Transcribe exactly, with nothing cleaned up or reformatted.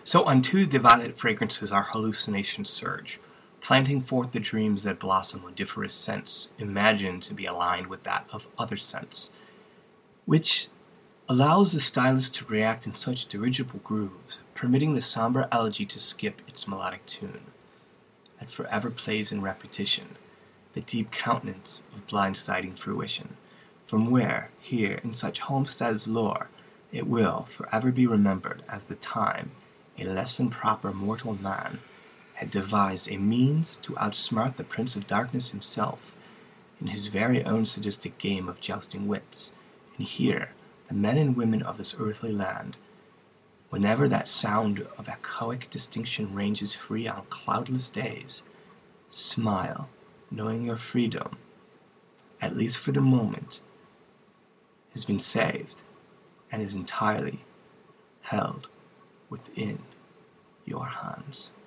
So unto the violet fragrances our hallucinations surge, planting forth the dreams that blossom odoriferous scents, imagined to be aligned with that of other scents, which allows the stylist to react in such dirigible grooves, permitting the somber elegy to skip its melodic tune, that forever plays in repetition, the deep countenance of blindsiding fruition, from where, here, in such homestead's lore, it will forever be remembered as the time a less than proper mortal man had devised a means to outsmart the Prince of Darkness himself in his very own sadistic game of jousting wits, and here the men and women of this earthly land, whenever that sound of echoic distinction ranges free on cloudless days, smile, knowing your freedom, at least for the moment, has been saved and is entirely held within your hands.